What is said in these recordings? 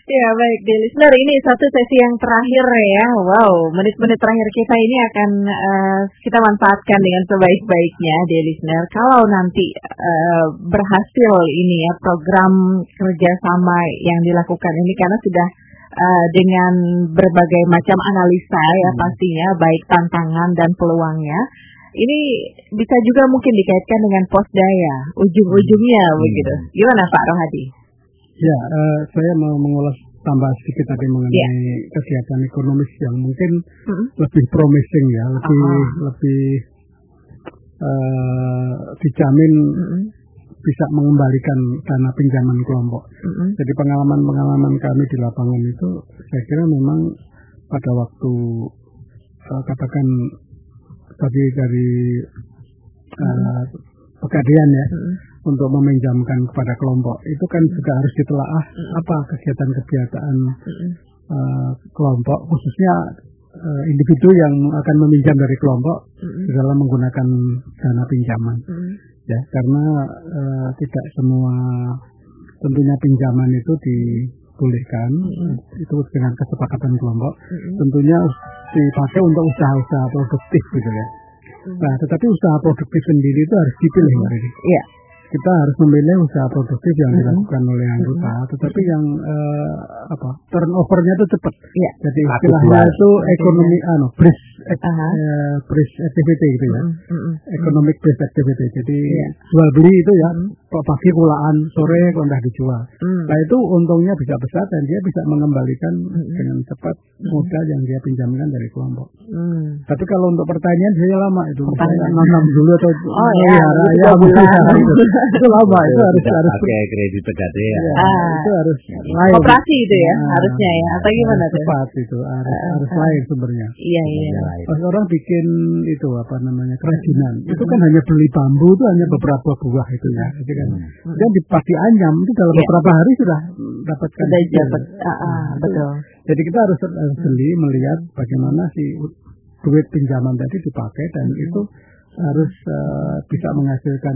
Ya baik, di listener, ini satu sesi yang terakhir ya. Wow, menit-menit terakhir kita ini akan kita manfaatkan dengan sebaik-baiknya di listener. Kalau nanti berhasil ini ya program kerjasama yang dilakukan ini, karena sudah dengan berbagai macam analisa ya pastinya, baik tantangan dan peluangnya. Ini bisa juga mungkin dikaitkan dengan posdaya, ujung-ujungnya begitu. Gimana Pak Rohadi? Ya, saya mau mengulas tambah sedikit tadi mengenai kegiatan ekonomis yang mungkin lebih promising ya, lebih dijamin bisa mengembalikan dana pinjaman kelompok. Jadi pengalaman kami di lapangan itu, saya kira memang pada waktu katakan tadi dari Pegadaian ya, untuk meminjamkan kepada kelompok itu kan juga harus ditelaah apa kegiatan-kegiatan kelompok, khususnya individu yang akan meminjam dari kelompok dalam menggunakan dana pinjaman. Ya, karena tidak semua tentunya pinjaman itu dibolehkan, itu dengan kesepakatan kelompok. Tentunya dipakai untuk usaha-usaha produktif gitu ya. Nah, tetapi usaha produktif sendiri itu harus dipilih, Mbak Ridi. Iya. Kita harus memilih usaha produktif yang dilakukan oleh anggota, tetapi yang turnovernya itu cepat. Iya. Jadi istilahnya itu ekonomi bridge activity gitu ya. Economic bridge activity. Jadi jual beli itu ya, pagi kulaan, sore kondah dijual. Nah, itu untungnya bisa besar dan dia bisa mengembalikan dengan cepat modal yang dia pinjamkan dari kelompok. Tapi kalau untuk pertanian dia lama itu. Nanam dulu atau itu lama, itu harus pakai kredit Pegadaian. Itu harus lain. Koperasi itu ya harusnya ya, atau gimana tuh? Cepat itu harus lain sumbernya. Iya. Pas orang bikin itu kerajinan, itu kan hanya beli bambu itu hanya beberapa buah itu ya, gitu kan. Dan dipati anyam itu dalam beberapa hari sudah dapatkan. Betul. Jadi kita harus jeli melihat bagaimana si duit pinjaman tadi dipakai dan itu harus bisa menghasilkan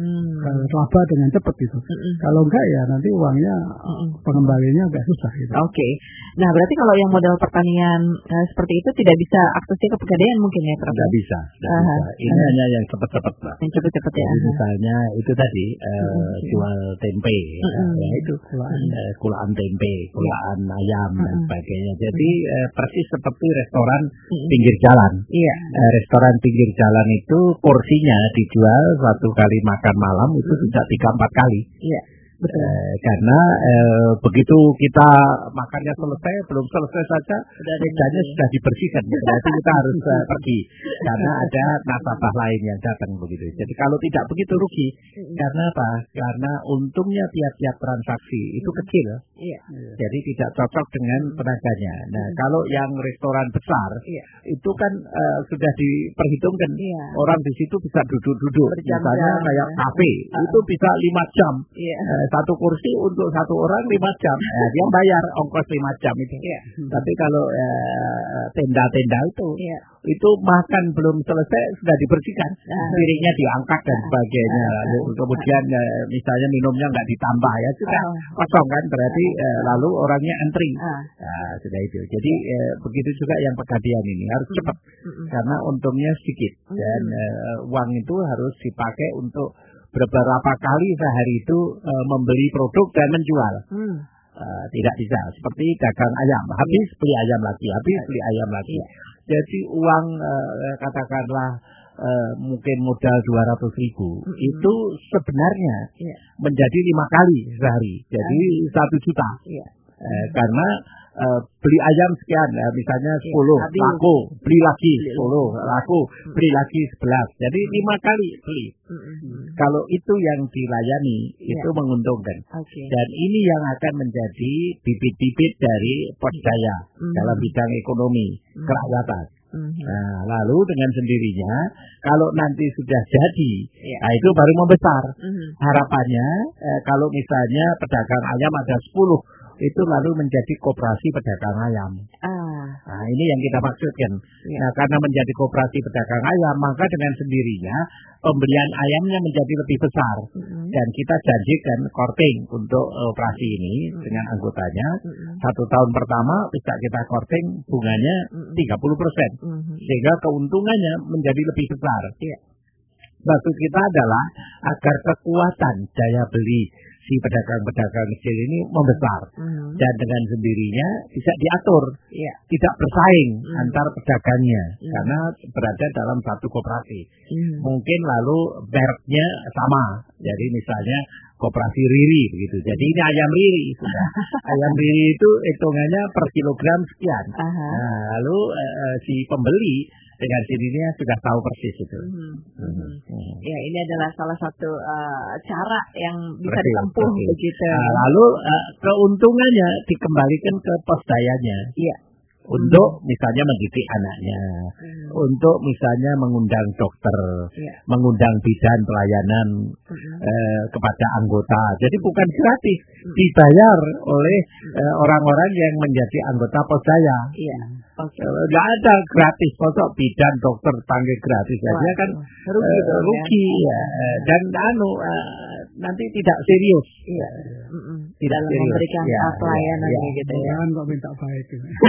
laba dengan cepat itu. Kalau enggak ya nanti uangnya pengembaliannya agak susah gitu. Oke. Nah, berarti kalau yang modal pertanian seperti itu tidak bisa aksesnya ke Pegadaian mungkin ya, Prof? Tidak bisa. Ini hanya yang cepat-cepat, Pak. Yang cepat-cepat ya. Misalnya itu tadi jual tempe, ya itu kulaan tempe, kulaan ayam dan sebagainya. Jadi persis seperti restoran pinggir jalan. Iya. Restoran pinggir jalan itu porsinya dijual satu kali makan malam itu bisa 3-4 kali. Iya. Betul. Karena begitu kita makannya selesai, belum selesai saja mejanya sudah dibersihkan. Berarti kita harus pergi karena ada nasabah lain yang datang begitu. Jadi kalau tidak begitu rugi. Karena apa? Karena untungnya tiap-tiap transaksi itu kecil. Iya. Jadi tidak cocok dengan tenaganya. Nah, kalau yang restoran besar itu kan sudah diperhitungkan. Orang di situ bisa duduk-duduk. Misalnya kayak kafe itu bisa 5 jam. Satu kursi untuk satu orang 5 jam. Dia bayar ongkos 5 jam itu. Tapi kalau tenda-tenda itu makan belum selesai sudah dibersihkan, piringnya diangkat dan sebagainya. Lalu kemudian misalnya minumnya nggak ditambah ya sudah kosong kan, berarti lalu orangnya antri. Sudah itu. Jadi begitu juga yang Pegadaian ini harus cepat karena untungnya sedikit dan uang itu harus dipakai untuk beberapa kali sehari itu membeli produk dan menjual. Tidak bisa seperti dagang ayam, habis beli ayam lagi, habis beli ayam lagi. Jadi uang katakanlah mungkin modal 200.000 itu sebenarnya menjadi 5 kali sehari, jadi 1 juta. Karena beli ayam sekian, misalnya 10 laku, beli lagi 10 laku, beli lagi 11, jadi 5 kali beli. Kalau itu yang dilayani itu menguntungkan. Dan ini yang akan menjadi bibit-bibit dari posdaya dalam bidang ekonomi kerakyatan. Nah, lalu dengan sendirinya kalau nanti sudah jadi, nah itu baru membesar. Harapannya kalau misalnya pedagang ayam ada 10, itu lalu menjadi koperasi pedagang ayam. Nah, ini yang kita maksudkan. Nah, karena menjadi koperasi pedagang ayam, maka dengan sendirinya pembelian ayamnya menjadi lebih besar. Dan kita janjikan korting untuk operasi ini dengan anggotanya. 1 tahun pertama bisa kita korting bunganya 30%. Sehingga keuntungannya menjadi lebih besar. Maksud kita adalah agar kekuatan daya beli si pedagang-pedagang kecil ini membesar dan dengan sendirinya bisa diatur, tidak bersaing antar pedagangnya karena berada dalam satu koperasi. Mungkin lalu mereknya sama, jadi misalnya koperasi Riri begitu. Jadi ini ayam Riri sudah. Ayam Riri itu hitungannya per kilogram sekian. Nah, lalu si pembeli dengan sendirinya sudah tahu persis itu. Ya, ini adalah salah satu cara yang bisa ditempuh begitu. Lalu keuntungannya dikembalikan ke pos dayanya. Untuk misalnya mendidik anaknya, untuk misalnya mengundang dokter, mengundang bidan pelayanan kepada anggota. Jadi bukan gratis, dibayar oleh orang-orang yang menjadi anggota pos daya. Nggak ada gratis, kok bidan dokter panggil gratis aja kan rugi ya. Dan nanti tidak serius. Tidak serius memberikan pelayanan gitu ya. Murahan kok minta baik.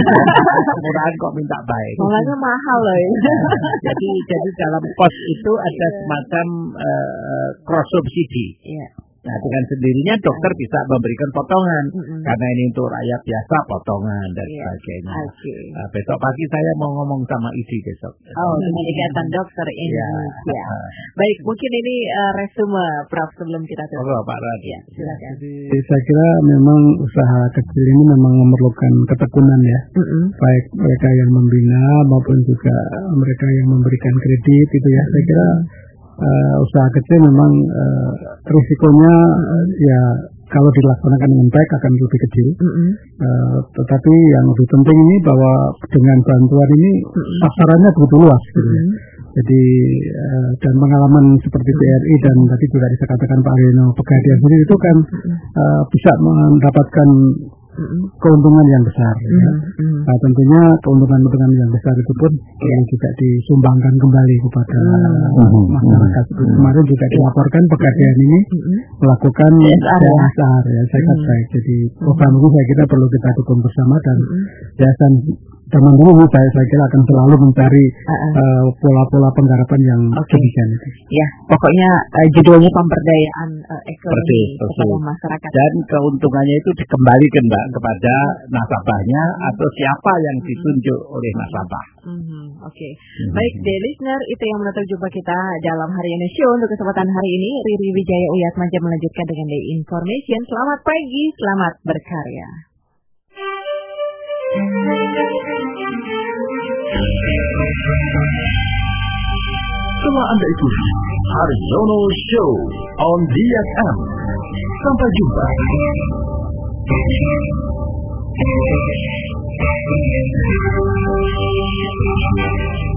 Murahan kok minta baik. Soalnya mahal loh ya. Jadi dalam pos itu ada semacam cross subsidi. Nah, dengan sendirinya dokter bisa memberikan potongan karena ini untuk rakyat biasa potongan dan sebagainya. Nah, besok pagi saya mau ngomong sama Idi besok. Dengan Ikatan Dokter Indonesia. Baik, mungkin ini resume Prof sebelum kita tutup. Pak Radi. Silakan. Jadi saya kira memang usaha kecil ini memang memerlukan ketekunan ya. Baik mereka yang membina maupun juga mereka yang memberikan kredit itu ya. Saya kira usaha kecil memang risikonya ya kalau dilaksanakan dengan baik akan lebih kecil. Tetapi yang lebih penting ini bahwa dengan bantuan ini pasarannya begitu luas gitu ya. Jadi dan pengalaman seperti BRI dan tadi juga dikatakan Pak Reno Pegadaian sendiri itu kan bisa mendapatkan keuntungan yang besar. Nah, tentunya keuntungan yang besar itu pun perlu juga disumbangkan kembali kepada masyarakat. Kemarin juga dilaporkan Pegadaian ini melakukan CSR ya, saya kata baik. Jadi program ini saya kira perlu kita dukung bersama dan yayasan zaman dulu saya kira akan selalu mencari pola-pola penggarapan yang demikian itu. Ya, pokoknya judulnya pemberdayaan ekonomi kepada masyarakat. Dan keuntungannya itu dikembalikan Mbak kepada nasabahnya atau siapa yang ditunjuk oleh nasabah. Baik, dear listener, itu yang menutup jumpa kita dalam Hari Ini Show untuk kesempatan hari ini. Riri Wijaya Uyatmaja melanjutkan dengan The Information. Selamat pagi, selamat berkarya. Setelah Anda ikuti Haryono Show on DFM. Sampai jumpa.